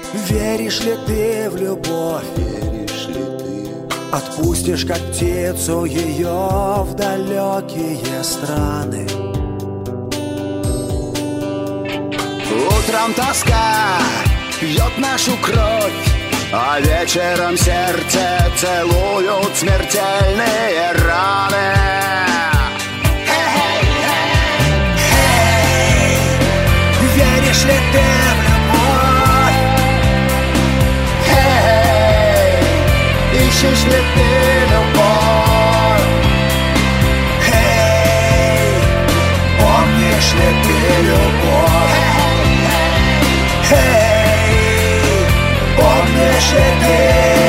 Веришь ли ты в любовь? Веришь ли ты? Отпустишь, как птицу, ее в далекие страны. Утром тоска пьет нашу кровь, а вечером сердце целуют смертельные раны. Веришь ли ты в любовь? Ищешь ли ты любовь? Помнишь ли ты любовь? Помнишь ли ты?